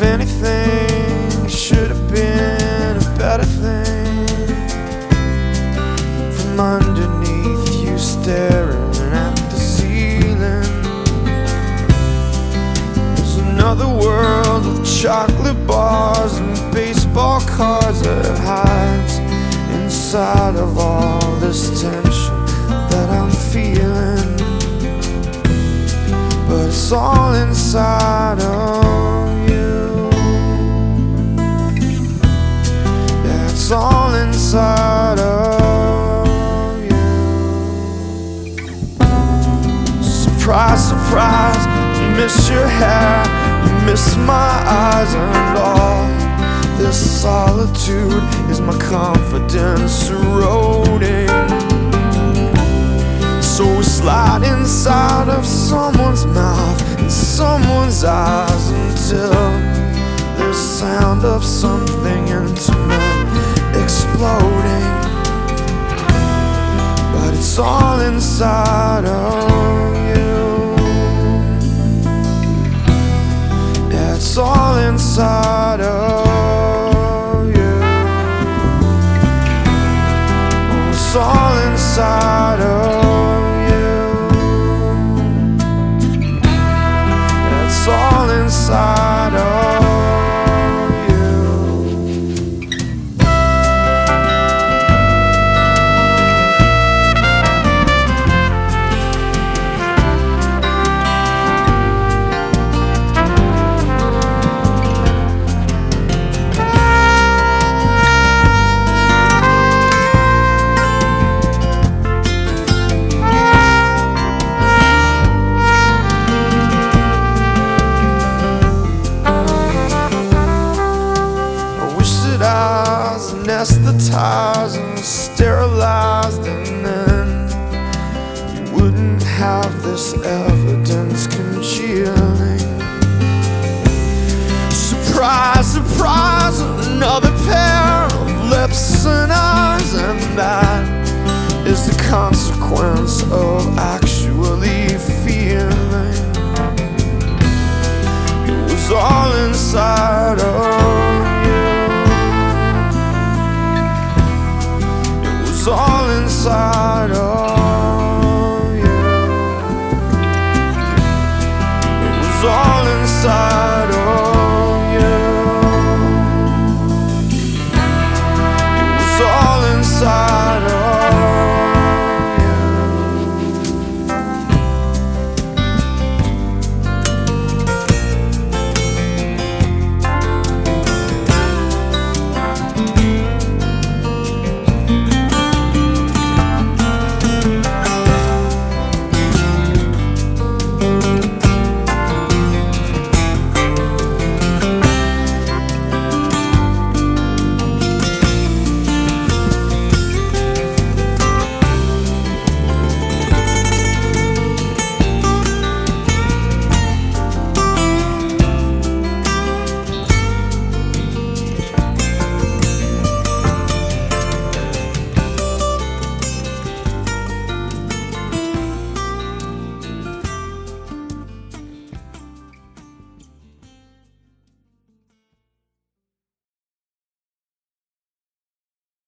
anything, should have been a better thing. From underneath you staring at the ceiling, there's another world of chocolate bars and baseball cards that hides inside of all this tension that I'm feeling. But it's all inside of you. Yeah, it's all inside of you. Surprise, surprise, you miss your hair, you miss my eyes, and all this solitude is my confidence eroding. So we slide inside of someone's mouth and someone's eyes until there's sound of something intimate exploding. But it's all inside of you. Yeah, it's all inside of you. Oh, it's all inside of it's all inside of anesthetized and sterilized, and then you wouldn't have this evidence congealing. Surprise, surprise, another pair of lips and eyes, and that is the consequence of actually feeling. It was all inside of all inside